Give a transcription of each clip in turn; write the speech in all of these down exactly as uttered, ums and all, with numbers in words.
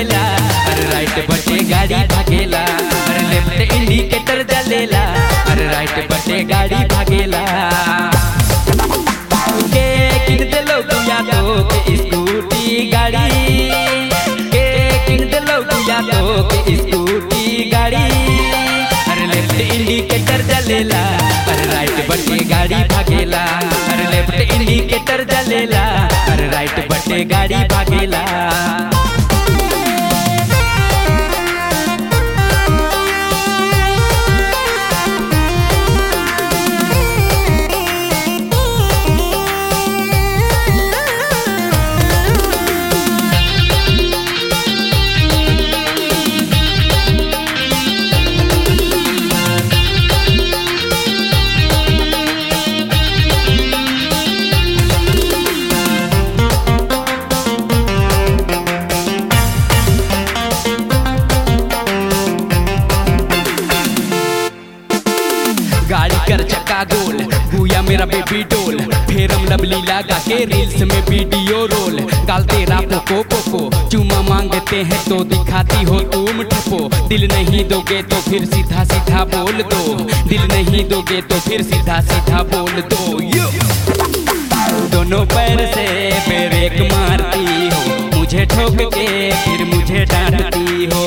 जलेला, अरे राइट बटे गाड़ी भागेला, अरे लेफ्ट इंडिकेटर जलेला, अरे राइट बटे गाड़ी भागेला। के किन देलो गुया तो के स्कूटी गाड़ी, के किन देलो गुया तो के स्कूटी गाड़ी, अरे लेफ्ट इंडिकेटर जलेला, अरे राइट बटे गाड़ी भागेला, अरे लेफ्ट इंडिकेटर जलेला, अरे राइट बटे गाड़ी भागेला। गाड़ी कर चक्का गोल, गुया मेरा बेबी डोल, फिर हम लवली लगा के रील्स में वीडियो रोल। गाल तेरा पोको पोको, चुमा मांगते हैं तो दिखाती हो तुम ठपो। दिल नहीं दोगे तो फिर सीधा सीधा बोल दो, दिल नहीं दोगे तो फिर सीधा सीधा बोल दो। दोनों पैर से ब्रेक मारती हो, मुझे ठोक के फिर मुझे डांटती हो।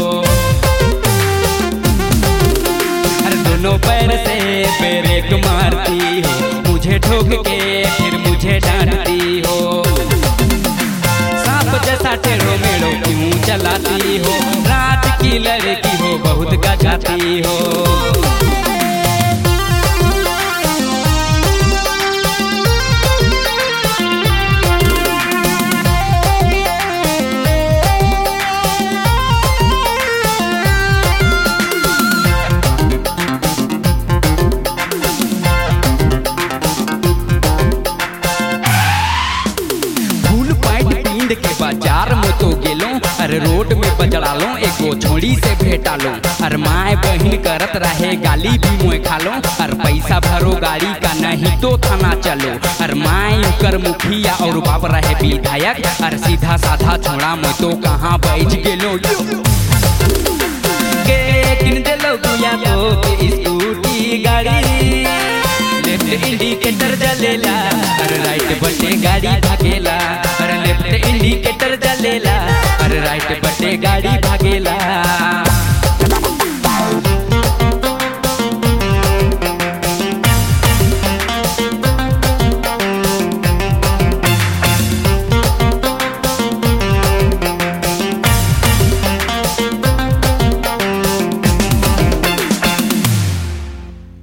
दोनों पैर से ब्रेक मारती हो, मुझे ठोक के फिर मुझे डांटती हो। सांप जैसा टेढ़ो मेढ़ो क्यों चलाती हो, रात की लड़की हो बहुत गजाती हो। के बाजार में तो गेलो, अरे रोड में बजड़ा लो, एगो छोड़ी से भेटा लो। अरे माए बहन करत रहे गाली भी मुँह खा लो, अरे पैसा भरो गाड़ी का नहीं तो थाना चलो। अरे माए कर मुखिया और बाप रहे विधायक, अरे सीधा साधा छोड़ा मैं तो कहाँ बैठ गेलो। के किन देलो गुया तो के स्कूटी गाड़ी, लेफ्ट इंडिकेटर जलेला, अरे राइट बटे गाड़ी भागेला।